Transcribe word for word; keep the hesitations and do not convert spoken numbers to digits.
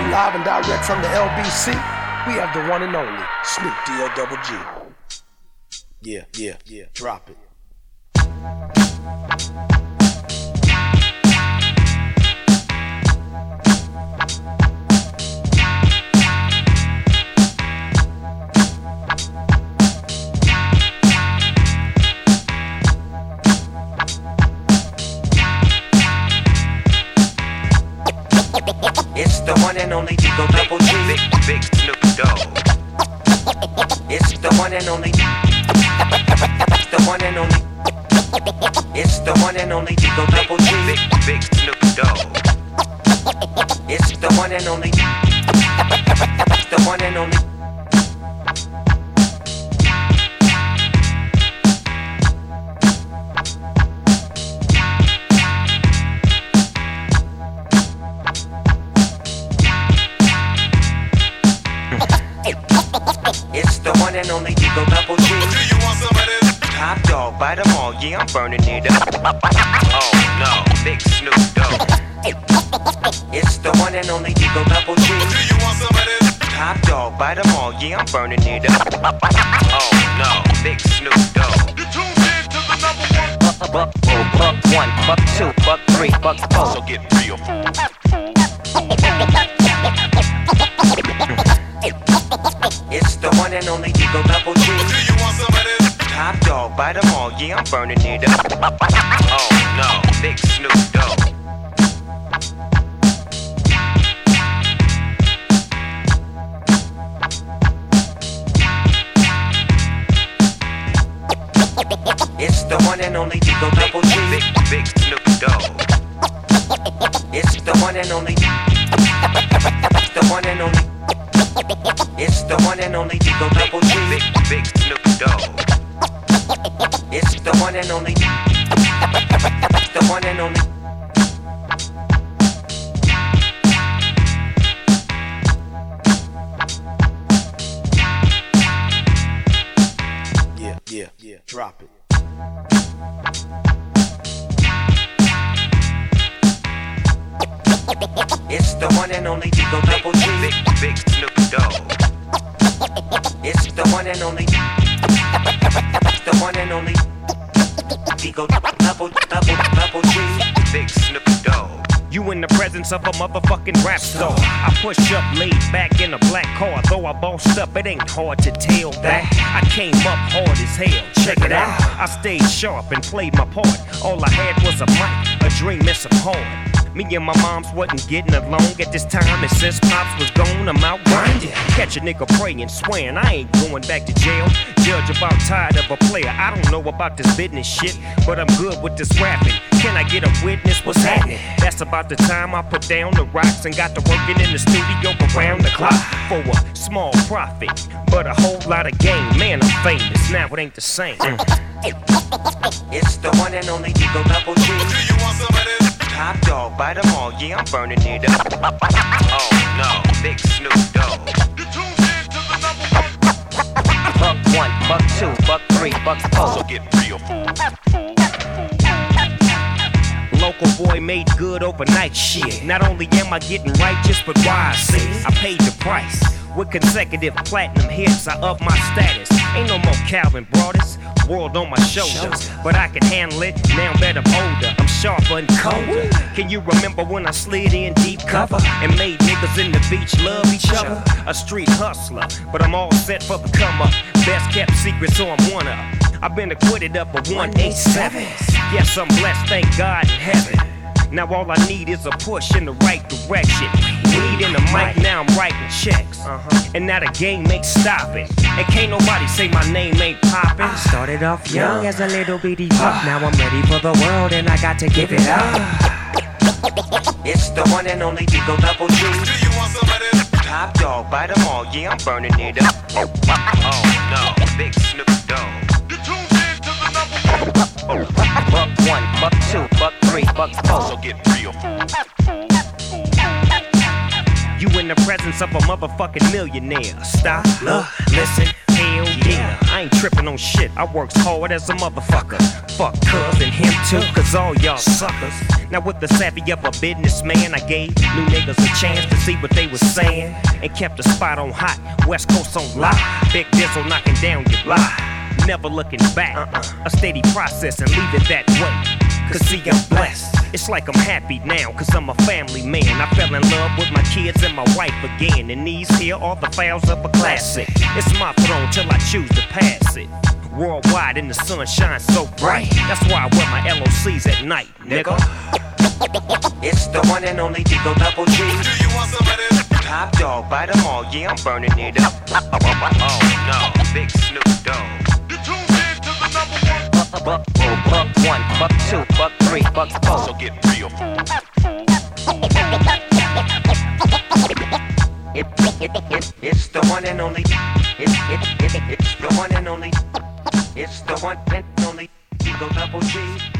Live and direct from the L B C, we have the one and only Snoop D O double G. Yeah, yeah, yeah, drop it. It's the one and only Digo Double G. Big, big Snoop Dogg. It's the one and only. It's the one and only. It's the one and only Digo Double G. Big, big Snoop Dogg. It's the one and only. It's the one and only. It's the one and only Digo Double G. Do you want some of this? Top dog, bite them all, yeah, I'm burning it up. Oh no, big Snoop Dogg. It's the one and only Digo Double G. Do you want some of this? Top dog, bite them all, yeah, I'm burning it up. Oh no, big Snoop Dogg. You tuned in to the number one. Buck, buck, buck, buck one, buck two, buck three, buck four. So get real, fool. It's the one and only Digo Double G. Do you want some of this? Top dog, bite them all, yeah, I'm burning it up. Oh no, big Snoop Dogg. It's the one and only Digo Double G. Big, big Snoop Dogg. It's the one and only. It's the one and only. It's the one and only Digo Double G. Big, big Snoop Dogg. It's the one and only. It's the one and only. Yeah, yeah, yeah, drop it. It's the one and only Digo Double G. Big, big Snoop Dogg. It's the one and only. It's the one and only. Digo Double, double, double G. Big Snoop Dogg. You in the presence of a motherfucking rap star. I push up, laid back in a black car. Though I bossed up, it ain't hard to tell that. I came up hard as hell, check it out. I stayed sharp and played my part. All I had was a mic, a dream and some heart. Me and my moms wasn't getting along at this time, and since Pops was gone, I'm out grinding. Catch a nigga praying, swearing I ain't going back to jail. Judge about tired of a player. I don't know about this business shit, but I'm good with this rapping. Can I get a witness? What's happening? That's about the time I put down the rocks and got to working in the studio around the clock for a small profit, but a whole lot of gain. Man, I'm famous now. It ain't the same. It's the one and only Digo Double G. Do you want some of this? Top dog, bite them all, yeah, I'm burning it up. Oh no, big Snoop Dogg. You tuned in to the number one. Buck one, buck two, buck three, buck four. So get real, fool. Local boy made good overnight shit. Not only am I getting righteous, but wise. I paid the price. With consecutive platinum hits, I up my status. Ain't no more Calvin Broadus, world on my shoulders. But I can handle it, now that I'm older. I'm sharper and colder. Can you remember when I slid in deep cover and made niggas in the beach love each other? A street hustler, but I'm all set for the come up. Best kept secret, so I'm one up. I've been acquitted up of one eighty-seven. Yes, I'm blessed, thank God in heaven. Now all I need is a push in the right direction. Weed in the mic, now I'm writing checks. Uh-huh. And now the game ain't stopping. And can't nobody say my name ain't popping. Started off young as a little bitty pup. Now I'm ready for the world and I got to give it up. It's the one and only Digo Double G. Do you want some of this? Top dog, bite them all, yeah, I'm burning it up. Oh no, big Snoop Dogg. You tuned in to the number one. Buck one, buck two, buck three, buck four. So get real, fool. You in the presence of a motherfucking millionaire. Stop, look, listen, pay Hell yeah, I ain't tripping on shit. I works hard as a motherfucker. Fuck cuz and him too, cause all y'all suckers. Now with the savvy of a businessman, I gave new niggas a chance to see what they was saying, and kept the spot on hot, West Coast on lock. Big Dizzle knocking down your block. Never looking back, uh-uh. A steady process and leave it that way. Cause see, I'm blessed. It's like I'm happy now, cause I'm a family man. I fell in love with my kids and my wife again. And these here are the files of a classic. It's my throne till I choose to pass it. Worldwide and the sun shines so bright. That's why I wear my L O Cs at night, nigga. It's the one and only Digo Double G. Do you want some of this? Top dog, bite them all, yeah, I'm burning it up. Oh no, Big Snoop Dogg. You tuned in to the number one. Buck, oh, buck one, buck two, buck three, buck four. So get real, fool. It, it, it, it's the one and only. It, it, it, it's the one and only. It's the one and only Digo Double G.